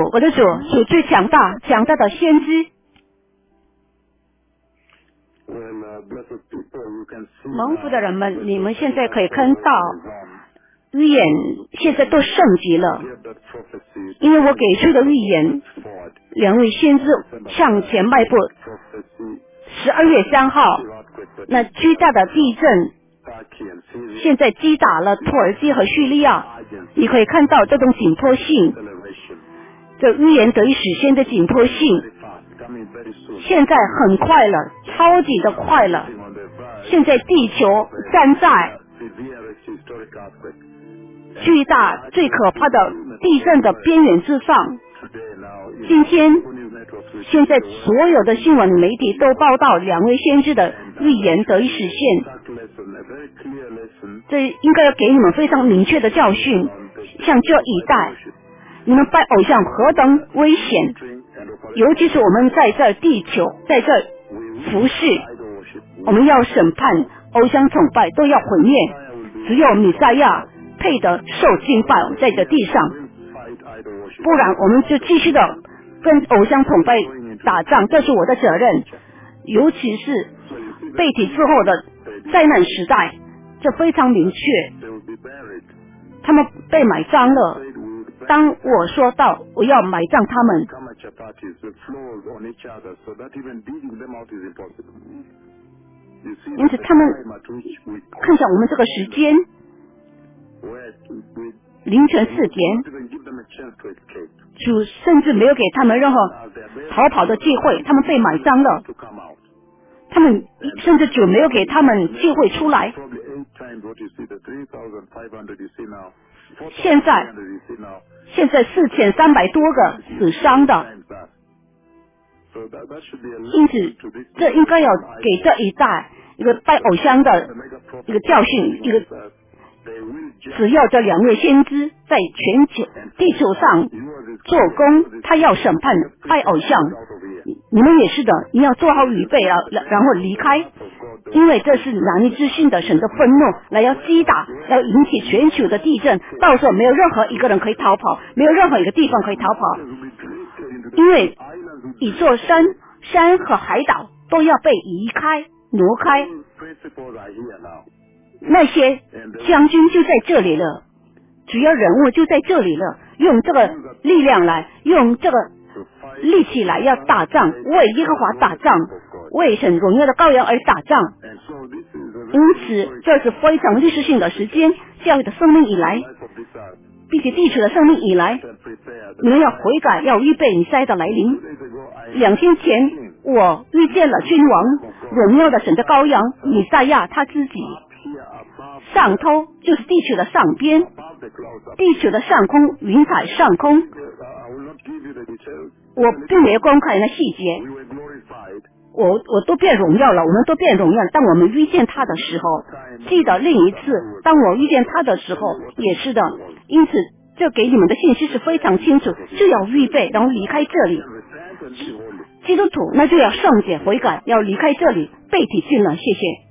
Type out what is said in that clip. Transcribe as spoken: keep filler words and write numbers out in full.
我的主，主最强大，强大的先知。蒙福的人们，你们现在可以看到预言现在都升级了，因为我给出的预言，两位先知向前迈步。十二月三号，那巨大的地震现在击打了土耳其和叙利亚，你可以看到这种紧迫性，这预言得以实现的紧迫性，现在很快了，超级的快了。现在地球站在巨大最可怕的地震的边缘之上。今天现在所有的新闻媒体都报道两位先知的预言得以实现，这应该要给你们非常明确的教训。像这一代，你们拜偶像何等危险，尤其是我们在这地球在这服侍，我们要审判偶像崇拜都要毁灭，只有弥赛亚配得受敬拜在这地上，不然我们就继续的跟偶像崇拜打仗，这是我的责任。尤其是被提之后的灾难时代，这非常明确，他们被埋葬了。当我说到我要埋葬他们，因此他们看向我们这个时间凌晨四点，主甚至没有给他们任何逃跑的机会，他们被埋葬了，他们甚至主没有给他们机会出来。现在现在四千三百多个死伤的，因此这应该要给这一代一个拜偶像的一个教训，一个只要这两位先知在全球地球上做工，他要审判拜偶像，你们也是的，你要做好预备啊，然后离开，因为这是难以置信的神的愤怒，来要击打，要引起全球的地震，到时候没有任何一个人可以逃跑，没有任何一个地方可以逃跑，因为一座山山和海岛都要被移开挪开，那些将军就在这里了，主要人物就在这里了，用这个力量来，用这个力气来要打仗，为耶和华打仗，为神荣耀的羔羊而打仗。因此这是非常历史性的时间，教会的生命以来，并且地球的生命以来，你们要悔改，要预备弥赛亚的来临。两天前我遇见了君王荣耀的神的羔羊弥赛亚他自己，上头就是地球的上边，地球的上空，云彩上空，我并没有公开那细节，我我都变荣耀了，我们都变荣耀了。当我们遇见他的时候，记得另一次当我遇见他的时候也是的，因此这给你们的信息是非常清楚，就要预备然后离开这里。基督徒那就要圣洁悔改，要离开这里，被提进了。谢谢。